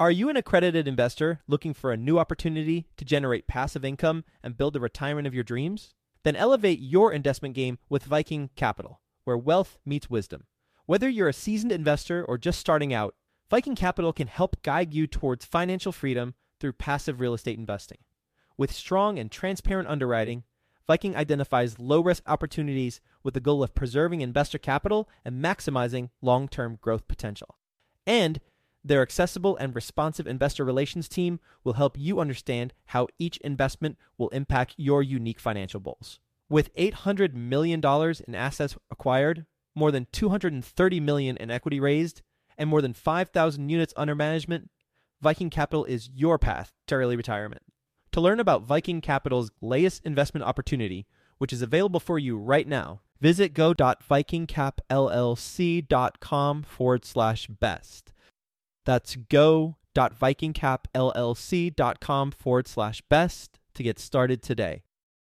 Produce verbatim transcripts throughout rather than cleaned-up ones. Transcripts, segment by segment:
Are you an accredited investor looking for a new opportunity to generate passive income and build the retirement of your dreams? Then elevate your investment game with Viking Capital, where wealth meets wisdom. Whether you're a seasoned investor or just starting out, Viking Capital can help guide you towards financial freedom through passive real estate investing. With strong and transparent underwriting, Viking identifies low-risk opportunities with the goal of preserving investor capital and maximizing long-term growth potential. And their accessible and responsive investor relations team will help you understand how each investment will impact your unique financial goals. With eight hundred million dollars in assets acquired, more than two hundred thirty million dollars in equity raised, and more than five thousand units under management, Viking Capital is your path to early retirement. To learn about Viking Capital's latest investment opportunity, which is available for you right now, visit go.vikingcapllc.com forward slash best. That's go.vikingcapllc.com forward slash best to get started today.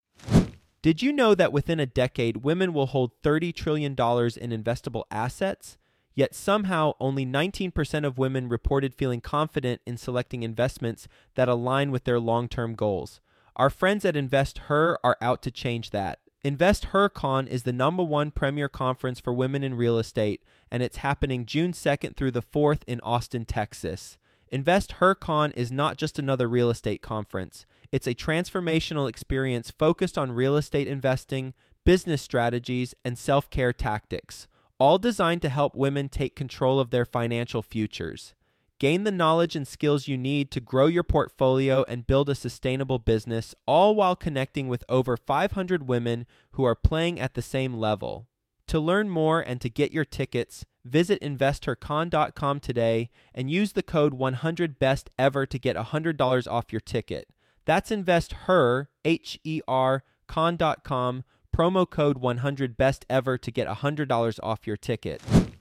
Did you know that within a decade, women will hold thirty trillion dollars in investable assets? Yet somehow only nineteen percent of women reported feeling confident in selecting investments that align with their long-term goals. Our friends at InvestHer are out to change that. InvestHerCon is the number one premier conference for women in real estate, and it's happening June second through the fourth in Austin, Texas. InvestHerCon is not just another real estate conference. It's a transformational experience focused on real estate investing, business strategies, and self-care tactics, all designed to help women take control of their financial futures. Gain the knowledge and skills you need to grow your portfolio and build a sustainable business, all while connecting with over five hundred women who are playing at the same level. To learn more and to get your tickets, visit investor con dot com today and use the code one hundred best ever to get one hundred dollars off your ticket. That's InvestHer, H E R, con dot com, promo code one hundred best ever to get one hundred dollars off your ticket.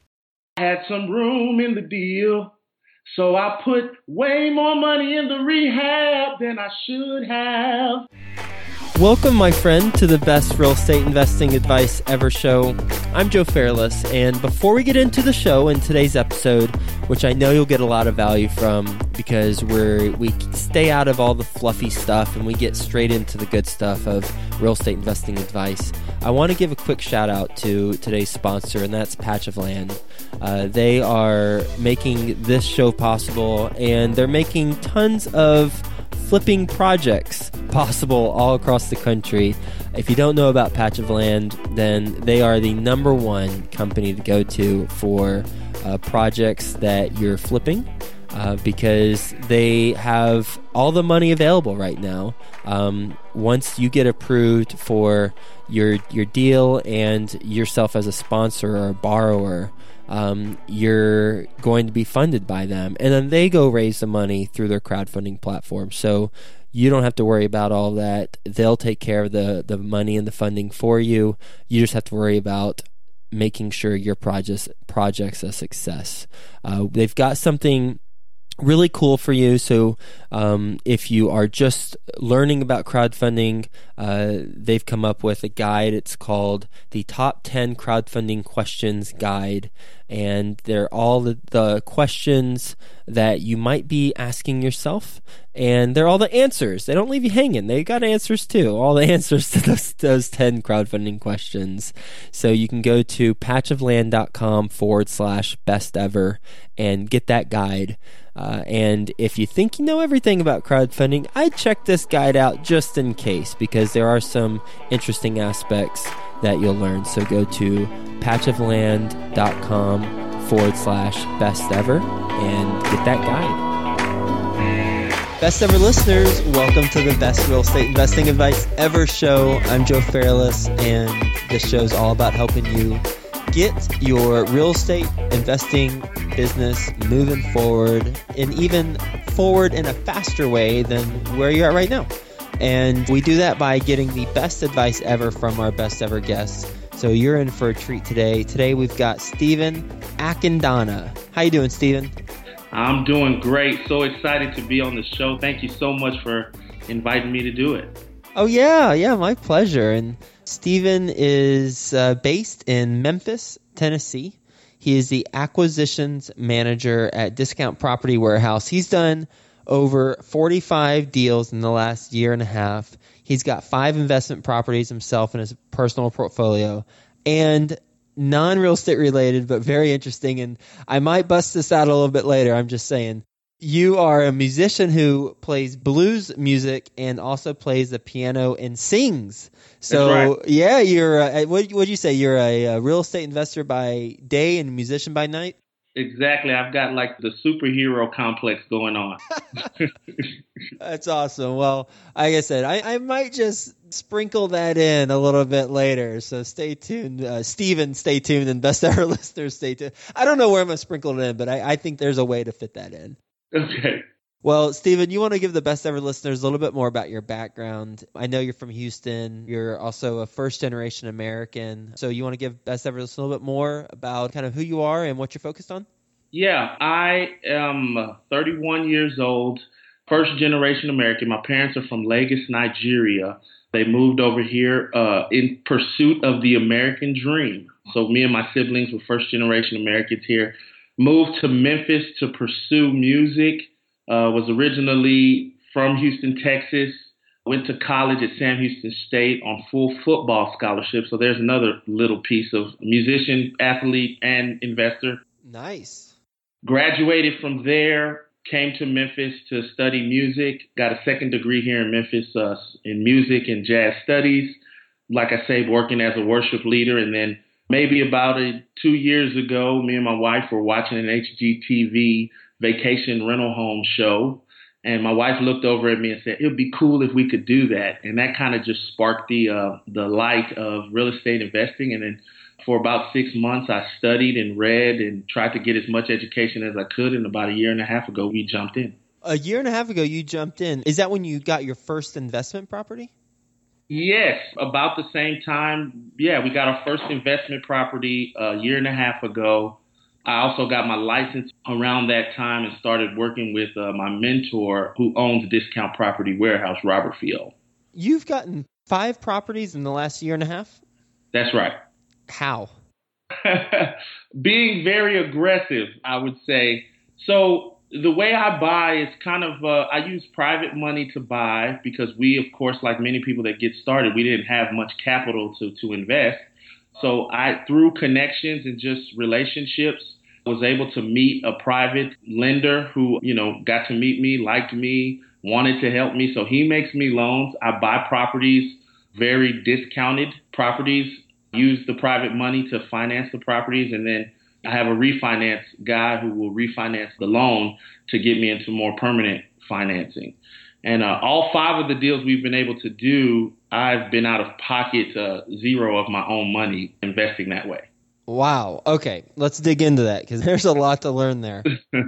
Had some room in the deal, so I put way more money in the rehab than I should have. Welcome, my friend, to the Best Real Estate Investing Advice Ever show. I'm Joe Fairless, and before we get into the show in today's episode, which I know you'll get a lot of value from because we're we stay out of all the fluffy stuff and we get straight into the good stuff of real estate investing advice, I want to give a quick shout out to today's sponsor, and that's Patch of Land. Uh, they are making this show possible, and they're making tons of flipping projects possible all across the country. If you don't know about Patch of Land, then they are the number one company to go to for uh, projects that you're flipping uh, because they have all the money available right now. Um, once you get approved for your your deal and yourself as a sponsor or a borrower, Um, you're going to be funded by them, and then they go raise the money through their crowdfunding platform. So you don't have to worry about all that. They'll take care of the, the money and the funding for you. You just have to worry about making sure your project's, project's a success. Uh, they've got something really cool for you. So um, if you are just learning about crowdfunding, uh, they've come up with a guide. It's called the Top ten Crowdfunding Questions Guide. And they're all the, the questions that you might be asking yourself. And they're all the answers. They don't leave you hanging. They got answers too. All the answers to those, those ten crowdfunding questions. So you can go to patchofland.com forward slash best ever and get that guide. Uh, and if you think you know everything about crowdfunding, I'd check this guide out just in case, because there are some interesting aspects that you'll learn. So go to patchofland.com forward slash best ever and get that guide. Best ever listeners, welcome to the Best Real Estate Investing Advice Ever show. I'm Joe Fairless, and this show is all about helping you get your real estate investing business moving forward, and even forward in a faster way than where you're at right now. And we do that by getting the best advice ever from our best ever guests. So you're in for a treat today. Today we've got Stephen Akindana. How you doing, Stephen? I'm doing great. So excited to be on the show. Thank you so much for inviting me to do it. Oh, yeah. Yeah, my pleasure. And Stephen is uh, based in Memphis, Tennessee. He is the acquisitions manager at Discount Property Warehouse. He's done over forty-five deals in the last year and a half. He's got five investment properties himself in his personal portfolio, and non-real estate related, but very interesting. And I might bust this out a little bit later. I'm just saying. You are a musician who plays blues music and also plays the piano and sings. So, That's right. yeah, you're a, what would you say? You're a, a real estate investor by day and musician by night? Exactly. I've got like the superhero complex going on. That's awesome. Well, like I said, I, I might just sprinkle that in a little bit later. So stay tuned. Uh, Steven, stay tuned. And best ever listeners, stay tuned. I don't know where I'm going to sprinkle it in, but I, I think there's a way to fit that in. Okay. Well, Steven, you want to give the best ever listeners a little bit more about your background. I know you're from Houston. You're also a first generation American. So you want to give best ever listeners a little bit more about kind of who you are and what you're focused on? Yeah, I am thirty-one years old, first generation American. My parents are from Lagos, Nigeria. They moved over here uh, in pursuit of the American dream. So me and my siblings were first generation Americans here. Moved to Memphis to pursue music. Uh, was originally from Houston, Texas. Went to college at Sam Houston State on full football scholarship. So there's another little piece of musician, athlete, and investor. Nice. Graduated from there, came to Memphis to study music. Got a second degree here in Memphis uh, in music and jazz studies. Like I say, working as a worship leader, and then maybe about a, two years ago, me and my wife were watching an H G T V vacation rental home show. And my wife looked over at me and said, it would be cool if we could do that. And that kind of just sparked the uh, the light of real estate investing. And then for about six months, I studied and read and tried to get as much education as I could. And about a year and a half ago, we jumped in. A year and a half ago, you jumped in. Is that when you got your first investment property? Yes, about the same time. Yeah, we got our first investment property a year and a half ago. I also got my license around that time and started working with uh, my mentor who owns Discount Property Warehouse, Robert Field. You've gotten five properties in the last year and a half? That's right. How? Being very aggressive, I would say. So the way I buy is kind of, uh, I use private money to buy because we, of course, like many people that get started, we didn't have much capital to, to invest. So I, through connections and just relationships, was able to meet a private lender who, you know, got to meet me, liked me, wanted to help me. So he makes me loans. I buy properties, very discounted properties, use the private money to finance the properties. And then I have a refinance guy who will refinance the loan to get me into more permanent financing. And uh, all five of the deals we've been able to do, I've been out of pocket uh, zero of my own money investing that way. Wow. Okay. Let's dig into that because there's a lot to learn there.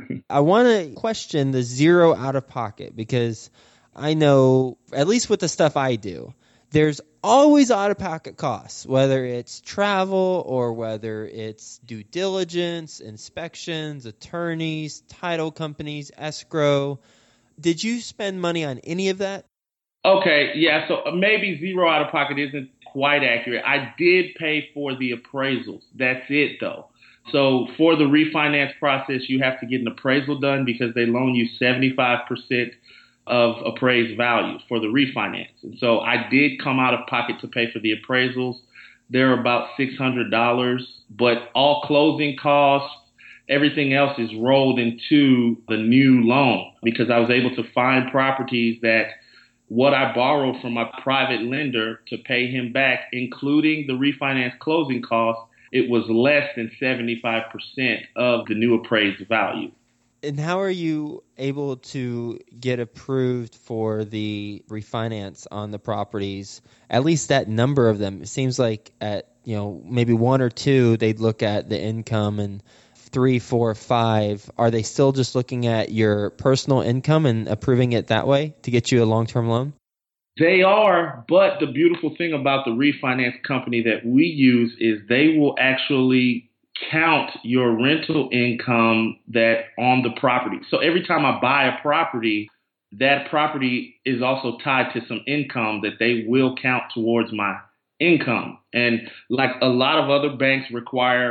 I want to question the zero out of pocket because I know, at least with the stuff I do, there's always out of pocket costs, whether it's travel or whether it's due diligence, inspections, attorneys, title companies, escrow. Did you spend money on any of that? Okay. Yeah. So maybe zero out of pocket isn't quite accurate. I did pay for the appraisals. That's it, though. So for the refinance process, you have to get an appraisal done because they loan you seventy-five percent of appraised value for the refinance. And so I did come out of pocket to pay for the appraisals. They're about six hundred dollars, but all closing costs, everything else is rolled into the new loan because I was able to find properties that what I borrowed from my private lender to pay him back, including the refinance closing costs, it was less than seventy-five percent of the new appraised value. And how are you able to get approved for the refinance on the properties, at least that number of them? It seems like at, you know, maybe one or two, they'd look at the income, and three, four, five, are they still just looking at your personal income and approving it that way to get you a long-term loan? They are, but the beautiful thing about the refinance company that we use is they will actually count your rental income that on the property. So every time I buy a property, that property is also tied to some income that they will count towards my income. And like a lot of other banks require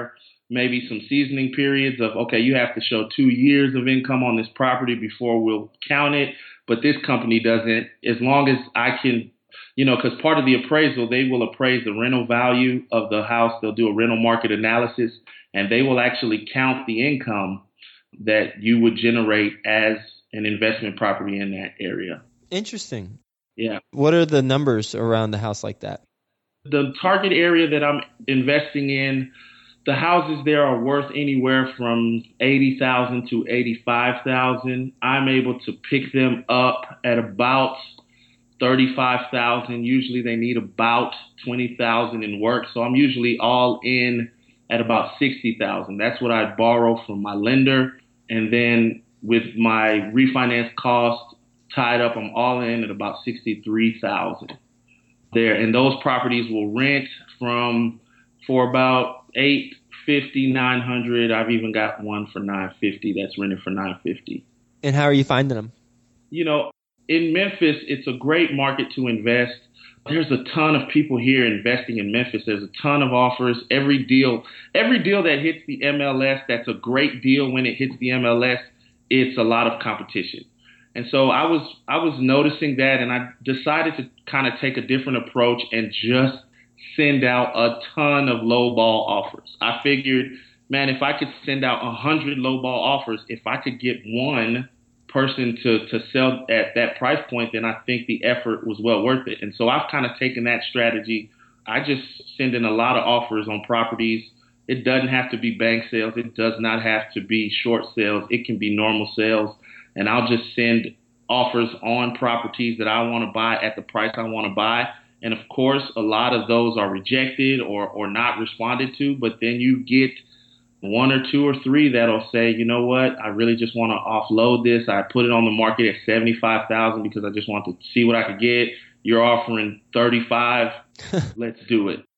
maybe some seasoning periods of, okay, you have to show two years of income on this property before we'll count it. But this company doesn't. As long as I can, you know, because part of the appraisal, they will appraise the rental value of the house. They'll do a rental market analysis, and they will actually count the income that you would generate as an investment property in that area. Interesting. Yeah. What are the numbers around the house like that? The target area that I'm investing in, the houses there are worth anywhere from eighty thousand dollars to eighty-five thousand dollars. I'm able to pick them up at about thirty-five thousand dollars. Usually they need about twenty thousand dollars in work. So I'm usually all in at about sixty thousand dollars. That's what I borrow from my lender. And then with my refinance cost tied up, I'm all in at about sixty-three thousand dollars there. And those properties will rent from for about eight fifty, nine hundred. I've even got one for nine fifty that's rented for nine fifty. And how are you finding them? You know, in Memphis, it's a great market to invest. There's a ton of people here investing in Memphis. There's a ton of offers. Every deal, every deal that hits the M L S, that's a great deal. When it hits the M L S, it's a lot of competition. And so I was I was noticing that, and I decided to kind of take a different approach and just send out a ton of lowball offers. I figured, man, if I could send out one hundred lowball offers, if I could get one person to, to sell at that price point, then I think the effort was well worth it. And so I've kind of taken that strategy. I just send in a lot of offers on properties. It doesn't have to be bank sales. It does not have to be short sales. It can be normal sales. And I'll just send offers on properties that I want to buy at the price I want to buy. And of course, a lot of those are rejected or, or not responded to. But then you get one or two or three that'll say, you know what, I really just want to offload this. I put it on the market at seventy-five thousand dollars because I just want to see what I could get. You're offering thirty-five. Let's do it.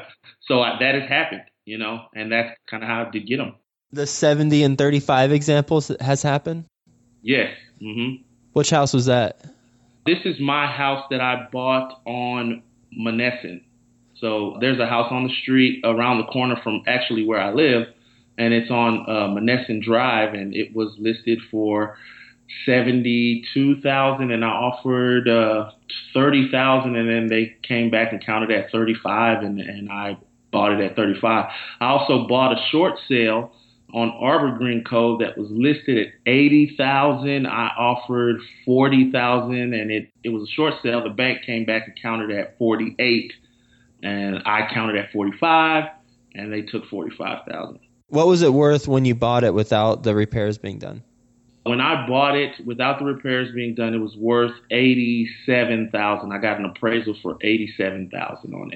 So I, that has happened, you know, and that's kind of how I did get them. The seventy and thirty-five examples has happened? Yes. Mm-hmm. Which house was that? This is my house that I bought on Monessen. So there's a house on the street around the corner from actually where I live, and it's on uh, Monessen Drive, and it was listed for seventy-two thousand dollars, and I offered uh, thirty thousand dollars, and then they came back and counted at thirty-five, and, and I bought it at thirty-five. I also bought a short sale on Arbor Green Cove that was listed at eighty thousand dollars. I offered forty thousand dollars, and it, it was a short sale. The bank came back and counted at forty-eight, and I counted at forty-five, and they took forty-five thousand dollars. What was it worth when you bought it without the repairs being done? When I bought it without the repairs being done, it was worth eighty-seven thousand dollars. I got an appraisal for eighty-seven thousand dollars on it.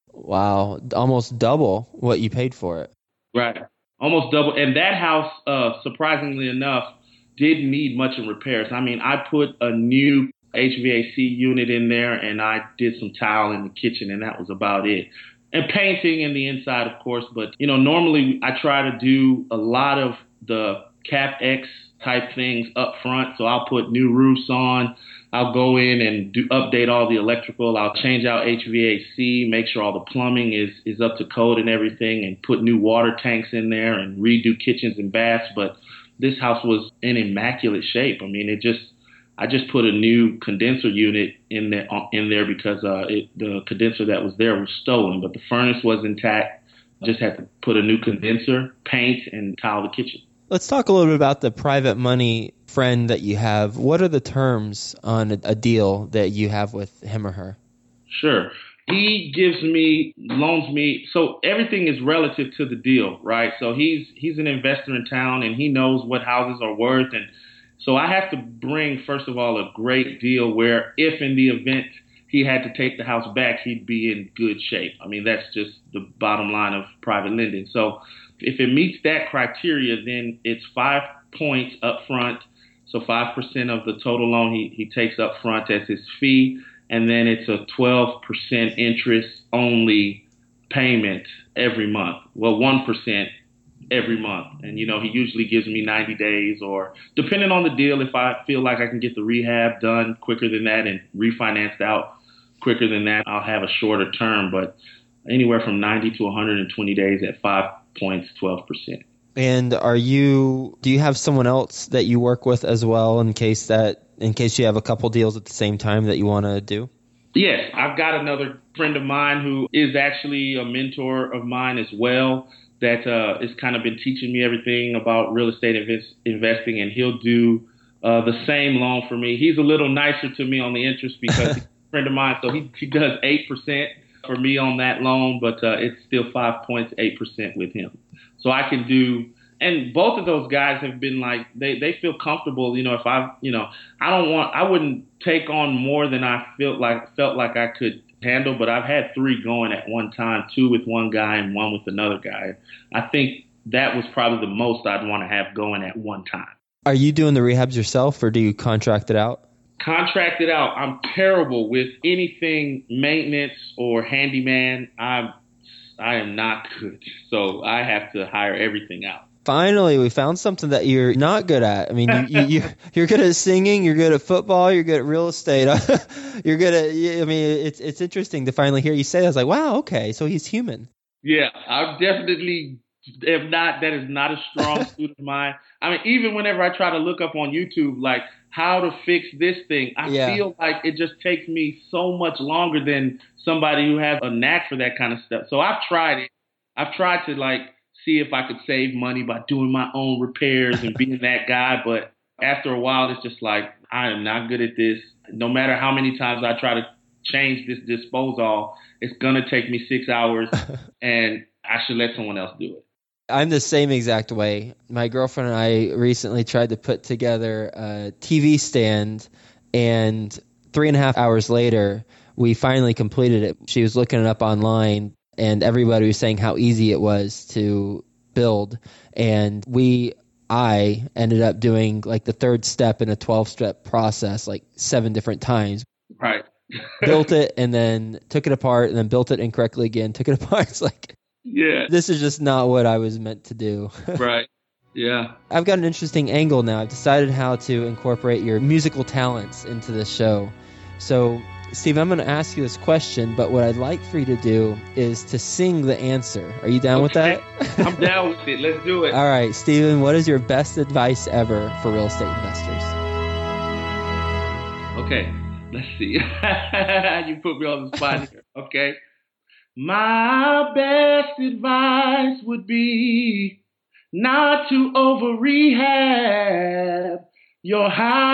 Wow, almost double what you paid for it. Right. Almost double. And that house, uh, surprisingly enough, didn't need much in repairs. I mean, I put a new H V A C unit in there, and I did some tile in the kitchen, and that was about it. And painting in the inside, of course. But, you know, normally I try to do a lot of the CapEx type things up front. So I'll put new roofs on. I'll go in and do update all the electrical. I'll change out H V A C, make sure all the plumbing is, is up to code and everything, and put new water tanks in there and redo kitchens and baths. But this house was in immaculate shape. I mean, it just, I just put a new condenser unit in there, in there because uh, it, the condenser that was there was stolen, but the furnace was intact. Just had to put a new condenser, paint, and tile the kitchen. Let's talk a little bit about the private money friend that you have. What are the terms on a, a deal that you have with him or her? Sure. He gives me, loans me. So everything is relative to the deal, right? So he's he's an investor in town, and he knows what houses are worth. And so I have to bring, first of all, a great deal where if in the event he had to take the house back, he'd be in good shape. I mean, that's just the bottom line of private lending. So if it meets that criteria, then it's five points up front. So five percent of the total loan he, he takes up front as his fee. And then it's a twelve percent interest only payment every month. Well, one percent every month. And, you know, he usually gives me ninety days, or depending on the deal, if I feel like I can get the rehab done quicker than that and refinanced out quicker than that, I'll have a shorter term. But anywhere from ninety to one hundred twenty days at five points, twelve percent. And are you, do you have someone else that you work with as well in case that, in case you have a couple deals at the same time that you want to do? Yes, I've got another friend of mine who is actually a mentor of mine as well that uh, has kind of been teaching me everything about real estate invest- investing, and he'll do uh, the same loan for me. He's a little nicer to me on the interest because he's a friend of mine, so he, he does eight percent for me on that loan, but uh, it's still five points, eight percent with him. So I can do, and both of those guys have been like, they, they feel comfortable, you know, if I, you know, I don't want, I wouldn't take on more than I felt like, felt like I could handle, but I've had three going at one time, two with one guy and one with another guy. I think that was probably the most I'd want to have going at one time. Are you doing the rehabs yourself, or do you contract it out? Contract it out. I'm terrible with anything maintenance or handyman. I'm, I am not good. So I have to hire everything out. Finally, we found something that you're not good at. I mean, you, you, you, you're good at singing, you're good at football, you're good at real estate. You're good at, I mean, it's it's interesting to finally hear you say that. I was like, wow, okay, so he's human. Yeah, I'm definitely, if not, that is not a strong suit of mine. I mean, even whenever I try to look up on YouTube, like, how to fix this thing, I yeah. feel like it just takes me so much longer than somebody who has a knack for that kind of stuff. So I've tried it. I've tried to, like, see if I could save money by doing my own repairs and being that guy. But after a while, it's just like, I am not good at this. No matter how many times I try to change this disposal, it's going to take me six hours and I should let someone else do it. I'm the same exact way. My girlfriend and I recently tried to put together a T V stand, and three and a half hours later, we finally completed it. She was looking it up online, and everybody was saying how easy it was to build. And we, I ended up doing like the third step in a twelve-step process, like seven different times. Right. Built it and then took it apart and then built it incorrectly again, took it apart. It's like, yeah, this is just not what I was meant to do. Right. Yeah. I've got an interesting angle now. I've decided how to incorporate your musical talents into this show. So, Steve, I'm going to ask you this question, but what I'd like for you to do is to sing the answer. Are you down okay. with that? I'm down with it. Let's do it. All right, Steven, what is your best advice ever for real estate investors? Okay, let's see. You put me on the spot here. Okay. My best advice would be not to over rehab your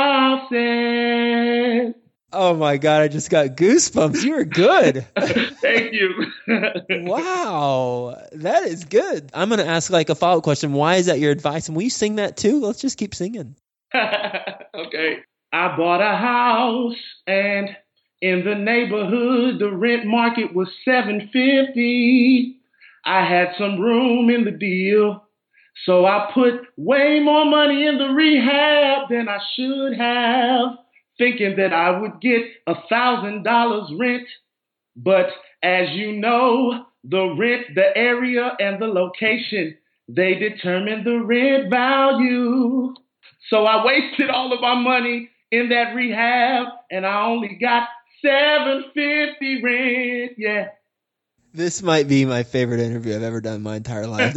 houses. Oh my God, I just got goosebumps. You were good. Thank you. Wow, that is good. I'm going to ask like a follow-up question. Why is that your advice? And will you sing that too? Let's just keep singing. Okay. I bought a house and in the neighborhood, the rent market was seven fifty. I had some room in the deal, so I put way more money in the rehab than I should have, thinking that I would get a thousand dollars rent. But as you know, the rent, the area, and the location, they determine the rent value. So I wasted all of my money in that rehab, and I only got seven fifty rent. Yeah. This might be my favorite interview I've ever done in my entire life.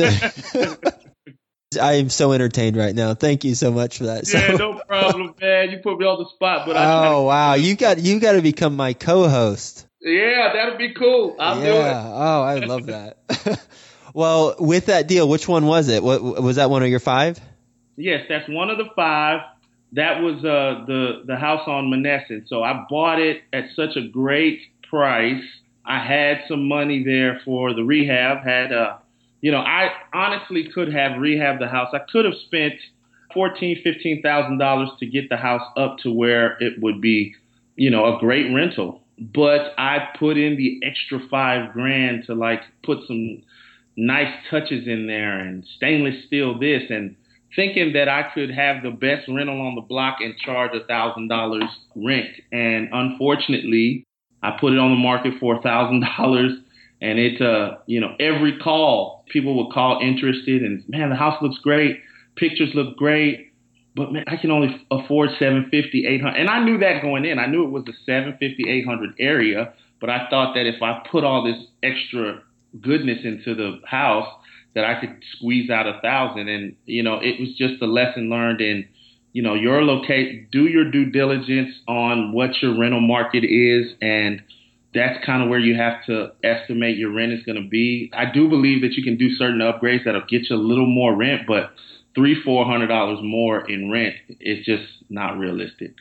I am so entertained right now. Thank you so much for that. Yeah, so, no problem, man. You put me on the spot, but I oh wow, you got you got to become my co-host. Yeah, that'd be cool. I'll yeah. do it. Oh, I love that. Well, with that deal, which one was it? What was that? One of your five? Yes, that's one of the five. That was uh, the the house on Monessen. So I bought it at such a great price. I had some money there for the rehab. Had uh, you know, I honestly could have rehabbed the house. I could have spent fourteen, fifteen thousand dollars to get the house up to where it would be, you know, a great rental. But I put in the extra five grand to like put some nice touches in there and stainless steel this, and thinking that I could have the best rental on the block and charge a thousand dollars rent. And unfortunately, I put it on the market for a thousand dollars, and it, uh, you know, every call, people would call interested, and man, the house looks great, pictures look great, but man, I can only afford seven fifty, eight hundred. And I knew that going in. I knew it was the seven fifty, eight hundred area, but I thought that if I put all this extra goodness into the house that I could squeeze out a thousand. And, you know, it was just a lesson learned in, you know, your locate, do your due diligence on what your rental market is. And that's kind of where you have to estimate your rent is going to be. I do believe that you can do certain upgrades that'll get you a little more rent, but three, four hundred dollars more in rent is just not realistic.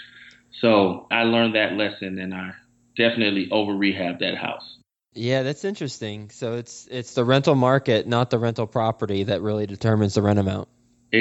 So I learned that lesson, and I definitely over rehabbed that house. Yeah, that's interesting. So it's it's the rental market, not the rental property, that really determines the rent amount.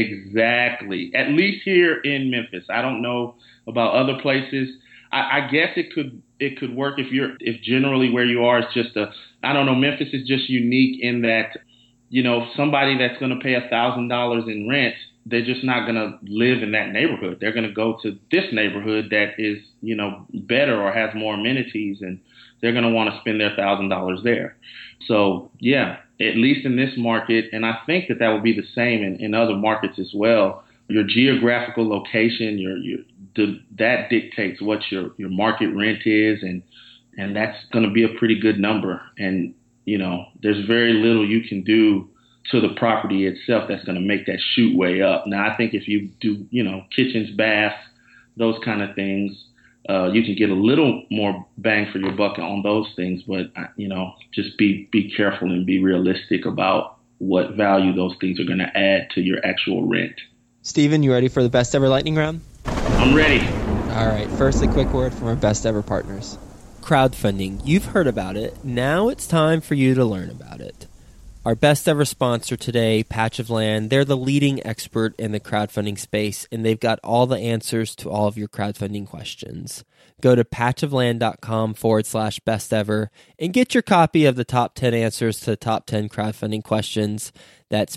Exactly. At least here in Memphis. I don't know about other places. I, I guess it could it could work if you're if generally where you are is just a I don't know. Memphis is just unique in that, you know, somebody that's going to pay a thousand dollars in rent, they're just not going to live in that neighborhood. They're going to go to this neighborhood that is, you know, better or has more amenities, and they're going to want to spend their thousand dollars there. So, yeah, at least in this market, and I think that that will be the same in, in other markets as well. Your geographical location, your your the, that dictates what your, your market rent is, and and that's going to be a pretty good number. And, you know, there's very little you can do to the property itself that's going to make that shoot way up. Now, I think if you do, you know, kitchens, baths, those kind of things, uh, you can get a little more bang for your buck on those things. But, you know, just be be careful and be realistic about what value those things are going to add to your actual rent. Steven, you ready for the best ever lightning round? I'm ready. All right. First, a quick word from our best ever partners. Crowdfunding. You've heard about it. Now it's time for you to learn about it. Our best ever sponsor today, Patch of Land, they're the leading expert in the crowdfunding space, and they've got all the answers to all of your crowdfunding questions. Go to patchofland.com forward slash best ever and get your copy of the top ten answers to the top ten crowdfunding questions. That's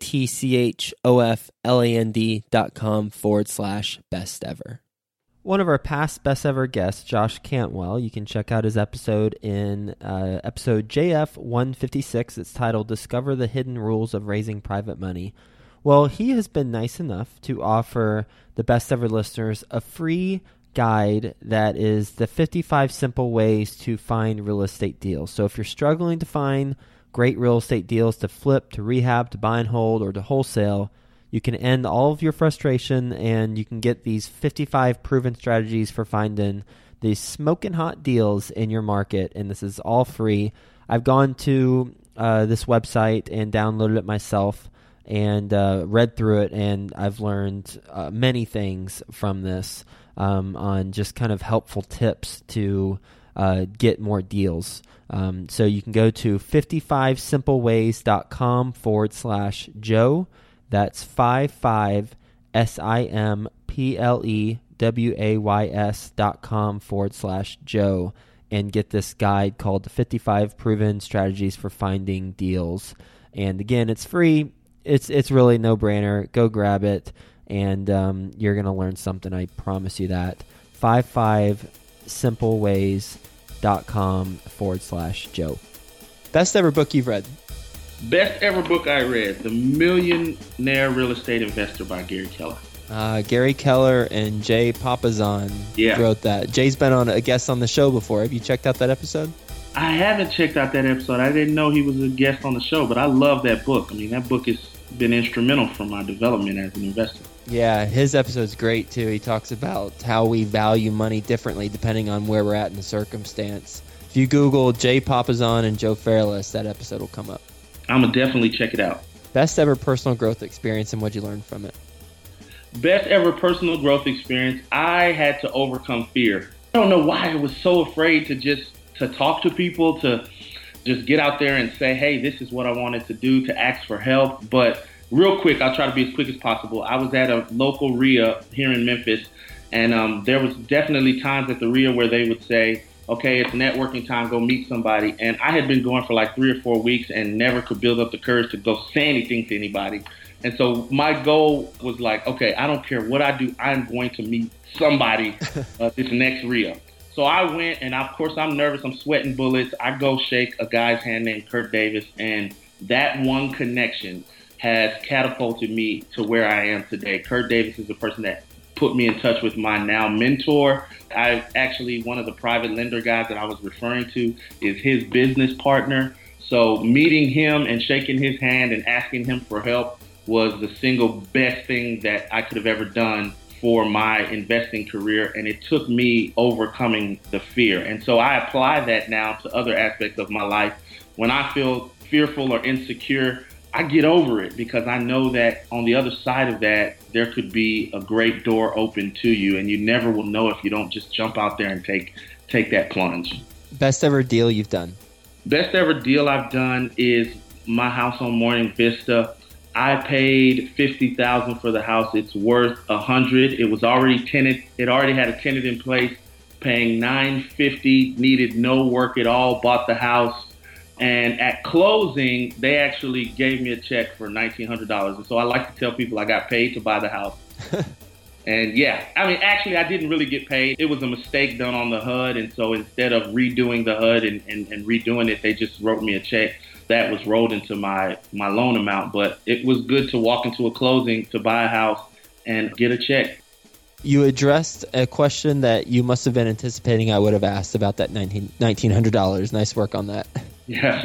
P-A-T-C-H-O-F-L-A-N-D dot com forward slash best ever. One of our past best ever guests, Josh Cantwell, you can check out his episode in uh, episode J F one fifty-six. It's titled Discover the Hidden Rules of Raising Private Money. Well, he has been nice enough to offer the best ever listeners a free guide that is the fifty-five simple ways to find real estate deals. So if you're struggling to find great real estate deals to flip, to rehab, to buy and hold, or to wholesale, you can end all of your frustration, and you can get these fifty-five proven strategies for finding these smoking hot deals in your market, and this is all free. I've gone to uh, this website and downloaded it myself and uh, read through it, and I've learned uh, many things from this um, on just kind of helpful tips to uh, get more deals. Um, so you can go to fifty-five simpleways.com forward slash Joe. That's fifty-five S-I-M-P-L-E-W-A-Y-S dot com forward slash Joe and get this guide called the fifty-five Proven Strategies for Finding Deals. And again, it's free. It's it's really no-brainer. Go grab it, and um, you're going to learn something. I promise you that. fifty-five simpleways.com forward slash Joe. Best ever book you've read? Best ever book I read, The Millionaire Real Estate Investor by Gary Keller. Uh, Gary Keller and Jay Papasan yeah. wrote that. Jay's been on a guest on the show before. Have you checked out that episode? I haven't checked out that episode. I didn't know he was a guest on the show, but I love that book. I mean, that book has been instrumental for my development as an investor. Yeah, his episode's great, too. He talks about how we value money differently depending on where we're at in the circumstance. If you Google Jay Papasan and Joe Fairless, that episode will come up. I'm going to definitely check it out. Best ever personal growth experience, and what'd you learn from it? Best ever personal growth experience, I had to overcome fear. I don't know why I was so afraid to just to talk to people, to just get out there and say, hey, this is what I wanted to do, to ask for help. But real quick, I'll try to be as quick as possible. I was at a local R I A here in Memphis, and um, there was definitely times at the R I A where they would say, okay, it's networking time, go meet somebody. And I had been going for like three or four weeks and never could build up the courage to go say anything to anybody. And so my goal was like, okay, I don't care what I do, I'm going to meet somebody uh, this next R I A. So I went, and of course I'm nervous, I'm sweating bullets. I go shake a guy's hand named Kurt Davis, and that one connection has catapulted me to where I am today. Kurt Davis is the person that put me in touch with my now mentor. I actually, one of the private lender guys that I was referring to is his business partner. So meeting him and shaking his hand and asking him for help was the single best thing that I could have ever done for my investing career. And it took me overcoming the fear. And so I apply that now to other aspects of my life. When I feel fearful or insecure, I get over it because I know that on the other side of that, there could be a great door open to you. And you never will know if you don't just jump out there and take take that plunge. Best ever deal you've done? Best ever deal I've done is my house on Morning Vista. I paid fifty thousand dollars for the house. It's worth one hundred thousand dollars. It was already tenant. It already had a tenant in place, paying nine hundred fifty dollars, needed no work at all, bought the house. And at closing, they actually gave me a check for nineteen hundred dollars. And so I like to tell people I got paid to buy the house. And yeah, I mean, actually, I didn't really get paid. It was a mistake done on the H U D. And so instead of redoing the H U D and, and, and redoing it, they just wrote me a check that was rolled into my, my loan amount. But it was good to walk into a closing to buy a house and get a check. You addressed a question that you must have been anticipating I would have asked about that nineteen hundred dollars. Nice work on that. Yeah.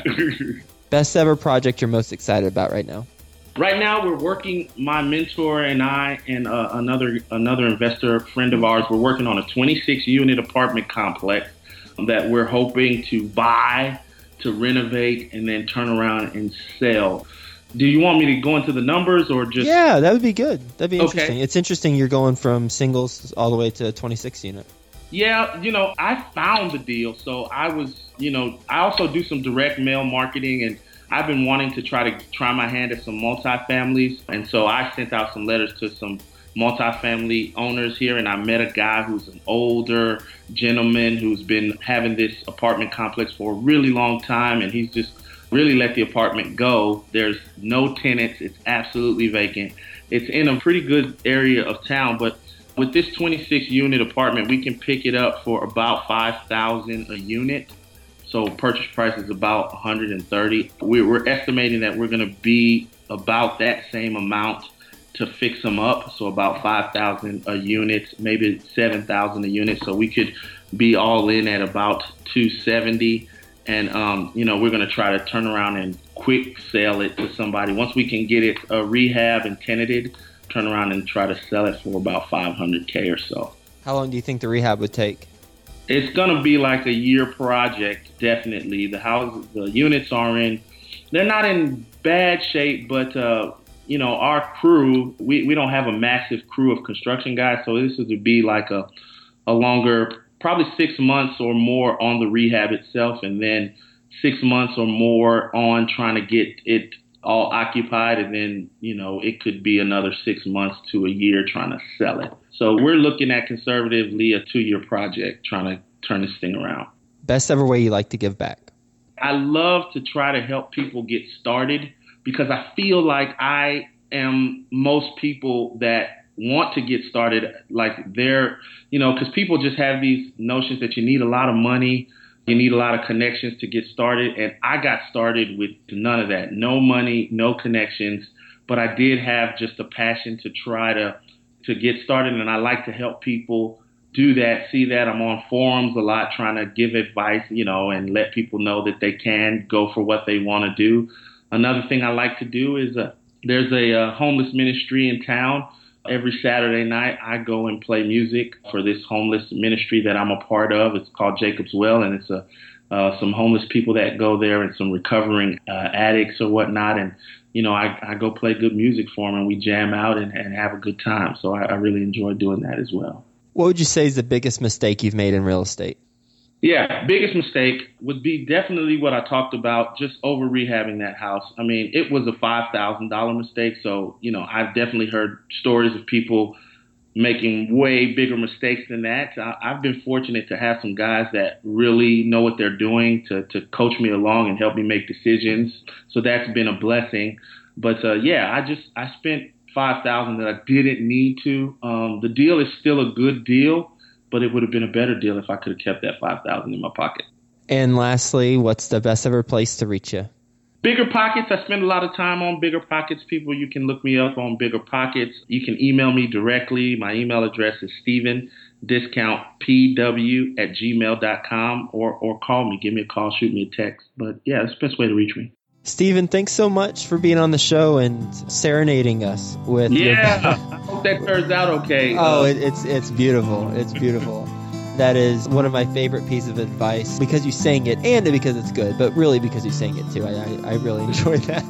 Best ever project you're most excited about right now? Right now, we're working, my mentor and I and uh, another another investor friend of ours, we're working on a twenty-six unit apartment complex that we're hoping to buy, to renovate, and then turn around and sell. Do you want me to go into the numbers or just? Yeah, that would be good. That'd be interesting. Okay. It's interesting you're going from singles all the way to twenty-six unit. Yeah, you know, I found the deal. So I was, you know, I also do some direct mail marketing, and I've been wanting to try to try my hand at some multifamilies. And so I sent out some letters to some multifamily owners here, and I met a guy who's an older gentleman who's been having this apartment complex for a really long time, and he's just really let the apartment go. There's no tenants. It's absolutely vacant. It's in a pretty good area of town, but with this twenty-six unit apartment, we can pick it up for about five thousand dollars a unit. So purchase price is about one hundred thirty. We're, we're estimating that we're going to be about that same amount to fix them up. So about five thousand dollars a unit, maybe seven thousand dollars a unit. So we could be all in at about two hundred seventy dollars. And, um, you know, we're going to try to turn around and quick sell it to somebody. Once we can get it uh, rehab and tenanted, turn around and try to sell it for about five hundred K or so. How long do you think the rehab would take? It's going to be like a year project, definitely. The house, the units are in, they're not in bad shape, but, uh, you know, our crew, we, we don't have a massive crew of construction guys. So this would be like a, a longer, probably six months or more on the rehab itself, and then six months or more on trying to get it all occupied. And then, you know, it could be another six months to a year trying to sell it. So we're looking at conservatively a two-year project trying to turn this thing around. Best ever way you like to give back? I love to try to help people get started because I feel like I am most people that want to get started, like they're, you know, because people just have these notions that you need a lot of money, you need a lot of connections to get started. And I got started with none of that, no money, no connections, but I did have just a passion to try to, to get started. And I like to help people do that, see that. I'm on forums a lot trying to give advice, you know, and let people know that they can go for what they want to do. Another thing I like to do is uh, there's a uh, homeless ministry in town. Every Saturday night, I go and play music for this homeless ministry that I'm a part of. It's called Jacob's Well, and it's a, uh, some homeless people that go there and some recovering uh, addicts or whatnot. And, you know, I, I go play good music for them, and we jam out and, and have a good time. So I, I really enjoy doing that as well. What would you say is the biggest mistake you've made in real estate? Yeah, biggest mistake would be definitely what I talked about, just over rehabbing that house. I mean, it was a five thousand dollars mistake. So, you know, I've definitely heard stories of people making way bigger mistakes than that. I, I've been fortunate to have some guys that really know what they're doing to, to coach me along and help me make decisions. So that's been a blessing. But uh, yeah, I just I spent five thousand dollars that I didn't need to. Um, the deal is still a good deal, but it would have been a better deal if I could have kept that five thousand dollars in my pocket. And lastly, what's the best ever place to reach you? Bigger Pockets, I spend a lot of time on Bigger Pockets. People, you can look me up on Bigger Pockets. You can email me directly. My email address is Stephen Discount P W at gmail dot com, or or call me. Give me a call, shoot me a text. But yeah, that's the best way to reach me. Stephen, thanks so much for being on the show and serenading us with yeah. your... I hope that turns out okay. Oh, uh, it, it's it's beautiful. It's beautiful. That is one of my favorite pieces of advice, because you sang it and because it's good, but really because you sang it too. I, I, I really enjoyed that.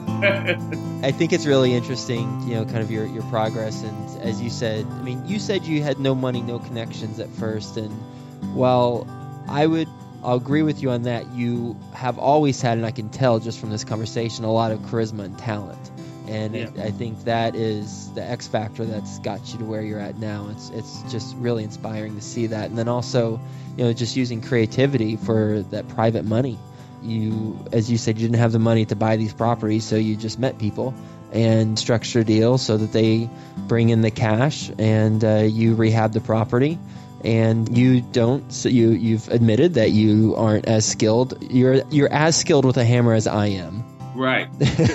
I think it's really interesting, you know, kind of your, your progress. And as you said, I mean, you said you had no money, no connections at first. And while I would, I'll agree with you on that, you have always had, and I can tell just from this conversation, a lot of charisma and talent. And yeah. I, I think that is the X factor that's got you to where you're at now. It's it's just really inspiring to see that. And then also, you know, just using creativity for that private money. You, as you said, you didn't have the money to buy these properties, so you just met people and structure a deal so that they bring in the cash, and uh, you rehab the property. And you don't. So you you've admitted that you aren't as skilled. You're you're as skilled with a hammer as I am. Right.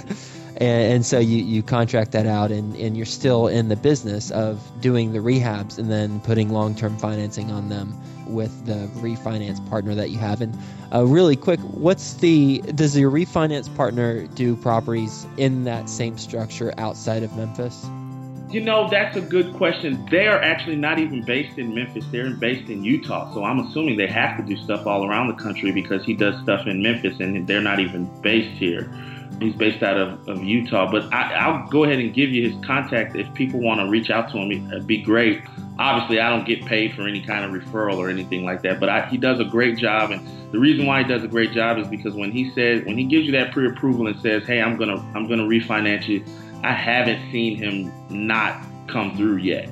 And, and so you, you contract that out, and, and you're still in the business of doing the rehabs and then putting long-term financing on them with the refinance partner that you have. And uh, really quick, what's the does your refinance partner do properties in that same structure outside of Memphis? You know, that's a good question. They are actually not even based in Memphis. They're based in Utah. So I'm assuming they have to do stuff all around the country because he does stuff in Memphis and they're not even based here. He's based out of, of Utah, but I, I'll go ahead and give you his contact. If people want to reach out to him, it'd be great. Obviously, I don't get paid for any kind of referral or anything like that, but I, he does a great job. And the reason why he does a great job is because when he says, when he gives you that pre-approval and says, hey, I'm going to, I'm going to refinance you, I haven't seen him not come through yet.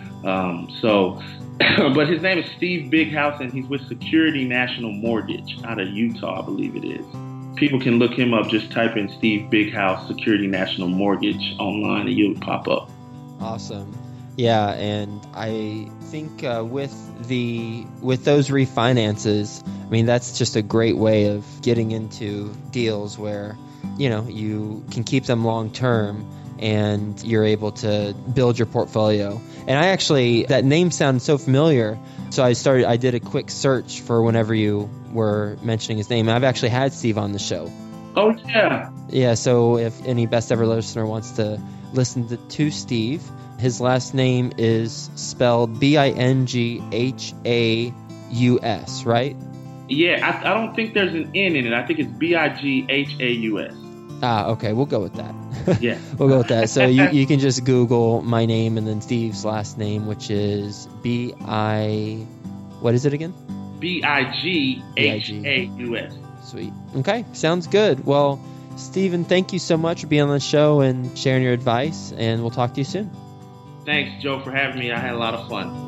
Um, so, but his name is Steve Bighouse, and he's with Security National Mortgage out of Utah, I believe it is. People can look him up. Just type in Steve Bighouse, Security National Mortgage online, and you'll pop up. Awesome. Yeah, and I think uh, with the with those refinances, I mean, that's just a great way of getting into deals where, you know, you can keep them long term and you're able to build your portfolio. And I actually, that name sounds so familiar, so I started. I did a quick search for whenever you were mentioning his name. I've actually had Steve on the show. Oh, yeah. Yeah, so if any Best Ever listener wants to listen to, to Steve, his last name is spelled B I N G H A U S, right? Yeah, I, I don't think there's an N in it. I think it's B I G H A U S. Ah, okay, we'll go with that. Yeah. We'll go with that. So you, you can just Google my name and then Steve's last name, which is B I... What is it again? B I G H A U S. Sweet. Okay, sounds good. Well, Stephen, thank you so much for being on the show and sharing your advice, and we'll talk to you soon. Thanks, Joe, for having me. I had a lot of fun.